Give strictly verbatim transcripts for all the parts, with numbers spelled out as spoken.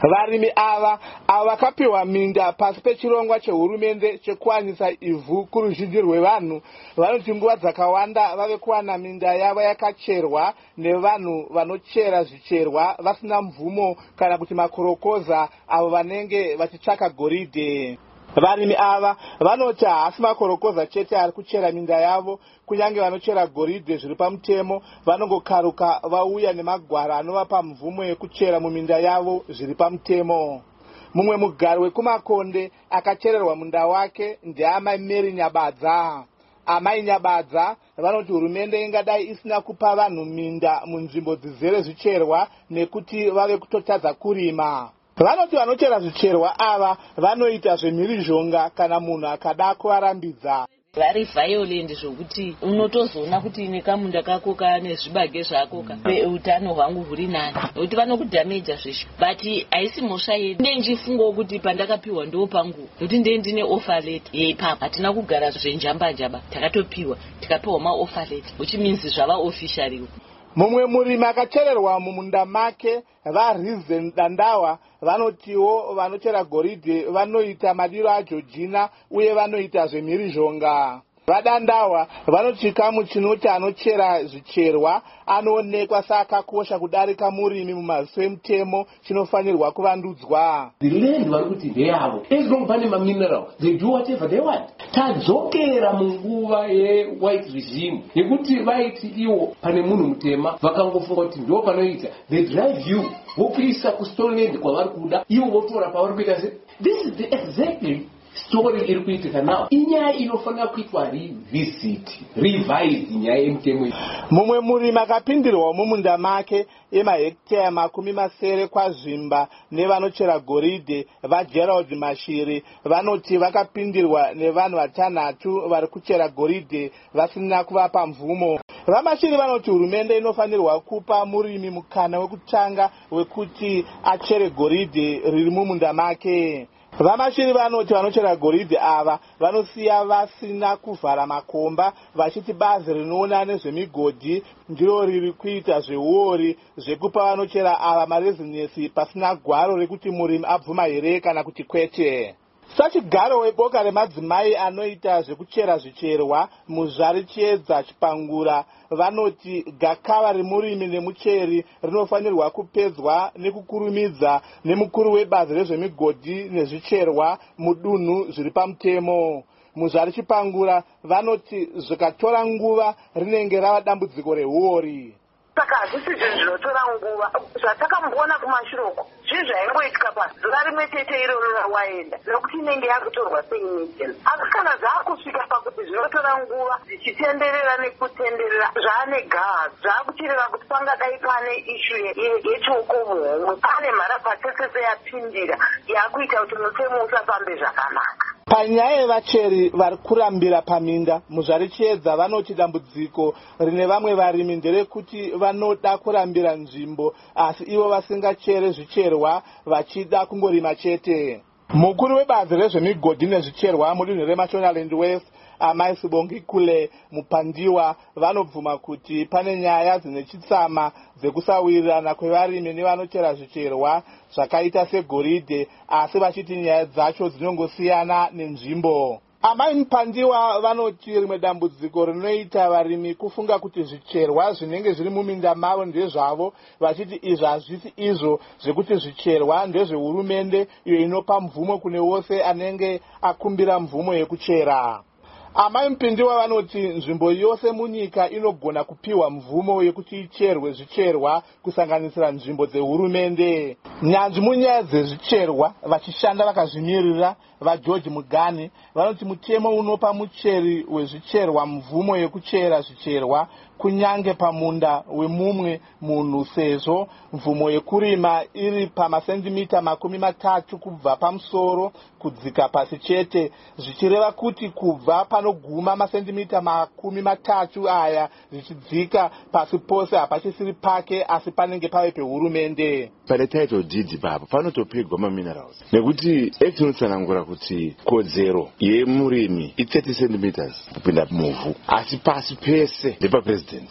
Varimi ava ava vakapiwa minda pasi pechirongwa chehurumende chekuwanisa ivhu kuruzhinji rwevanhu vanoti nguva dzakawanda vave kuwana minda yavo yakacherwa nevanhu vanochera zvicherwa vasina mvumo kana kuti makorokoza avo vanenge vachitsvaka goridhe. Varimi ava vanoti haasi makorokoza chete ari kuchera minda yavo, kunyange vanochera goridhe zviri pamutemo vanongokaruka vauya nemagwara anovapa mvumo yekuchera muminda yavo zviri pamutemo. Mumwe mugari wekumakonde akachererwa munda wake ndeamai Mary Nyabadza. Amai Nyabadza vanoti hurumende ingadai isina kupa vanhu minda munzvimbo dzizere zvicherwa nekuti vave kutotadza kurima. Vanoti vanochera zvicherwa ava vanoita zvemhirizhonga kana munhu akada kuvarambidza. Vari violent zvokuti unotozoona kuti nekamunda kako kane zvibage zvako ka utano hwangu huri nani nokuti vanokudhameja zveshe. But haisi mhosva yedu. Ndenjifungo kuti pandakapiwa ndo pangu nokuti nde ndine offer letter yeipapa hatina kugara zvenjamba njaba takatopiwa tikapiwa ma offer letter which means zvava officially. Mumwe murimi akachererwa mumunda make vaReason Dandawa vanotiwo vanochera goridhe vanoita madiro aJorgina uye vanoita zvemhirizhonga. Vadandawa vanoti chikamu chinoti anochera zvicherwa anoonekwa sakakosha kudarika murimi mumaziso emutemo chinofanirwa kuvandudzwa. The land vari kuti ndeyavo. As long pane mamineral, they do whatever they want. Tadzokera munguva ye-white regime yekuti vaiti iwo pane munhu mutema vakangofunga kuti ndo panoita. They drive you vokuisa kustoneland kwavari kuda iwo votora pavari kuita se. This is the exactly story iri kuitika nawo. Inyaya inofanira kuitwa revisit, revised nyaya yemutemo. Mumwe murimi akapindirwa mumunda make emahekitaya makumi masere kwazvimba nevanochera goridhe vaGerald Mashiri vanoti vakapindirwa nevanhu vatanhatu vari kuchera goridhe vasina kuvapa mvumo. VaMashiri vanoti hurumende inofanirwa kupa murimi mukana wekutanga wekuti achere goridhe riri mumunda make. VaMashiri vanoti vanochera goridhe ava vanosiya vasina kuvhara makomba vachiti bazi rinoona nezvemigodhi ndiro riri kuita zveuori zvekupa vanochera ava marezinesi pasina gwaro rekuti murimi abvuma here kana kuti kwete. Sachigaro weboka remadzimai anoita zvekuchera zvicherwa muzvari Chiedza Chipangura vanoti gakava remurimi nemucheri rinofanirwa kupedzwa nekukurumidza nemukuru webazi rezvemigodhi nezvicherwa mudunhu zviri pamutemo. Muzvari Chipangura vanoti zvikatora nguva rinenge rava dambudziko rehuori. Saka hazvisi zvinhu zvinotora nguva zvatakamboona kumashiroko zvinhu zvaingoitika pazuva rimwe chete iroro rawaenda nokuti inenge yakutorwa seimedian. Asi kana zvaakusvika pakuti zvinotora nguva zvichitenderera nekutenderera zvaane gaha zvaakuchireva kuti pangadai pane ishu yechokomuhomwe pane mharapatesese yapindira yakuita kuti mutemo usafambe zvakanaka. Panyaya yevacheri vari kurambira paminda muzvari Chiedza vanoti dambudziko rine vamwe varimi nderekuti vanoda kurambira nzvimbo asi ivo vasingachere zvicherwa vachida kungorima chete. Mukuru webazi rezvemigodhi nezvicherwa mudunhu reMashonaland West Amai Sibongikule Mupandiwa vanobvuma kuti pane nyaya dzine chitsama dzekusawirirana kwevarimi nevanochera zvicherwa zvakaita segoridhe asi vachiti nyaya dzacho dzinongosiyana nenzvimbo. Amai Mupandiwa vanoti rimwe dambudziko rinoita varimi kufunga kuti zvicherwa zvinenge zviri muminda mavo ndezvavo vachiti izvo hazvisi izvo zvekuti zvicherwa ndezvehurumende iyo inopa mvumo kune wose anenge akumbira mvumo yekuchera. Amai Mupandiwa vanoti nzvimbo yose munyika inogona kupiwa mvumo yekuti icherwe zvicherwa kusanganisira nzvimbo dzehurumende. Nyanzvi munyaya dzezvicherwa vachishanda vakazvimirira vaGeorge Mugani vanoti mutemo unopa mucheri wezvicherwa mvumo yekuchera zvicherwa kunyange pamunda wemumwe munhu sezvo mvumo yekurima iri pamasendimita makumi matatu kubva pamusoro kudzika pasi chete zvichireva kuti kubva panoguma masendimita makumi matatu aya zvichidzika pasi pose hapachisiri pake asi panenge pave pehurumende. Pane title deed ipapo panotopigwa maminerals nekuti act inotsanangura kuti kodzero yemurimi i thirty centimeters kupinda muvhu asi pasi pese ndepapresident.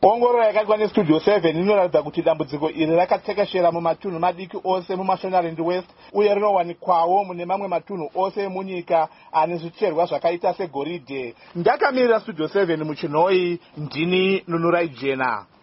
ongororo yakaitwa nestudio seven inoratidza kuti dambudziko iri rakatekeshera mumatunhu madiki ose mumashonaland west uye rinowanikwawo mune mamwe matunhu ose emunyika ane zvicherwa zvakaita segoridhe. Ndakamirira studio seven muchinhoi, ndini Nunurai Jena.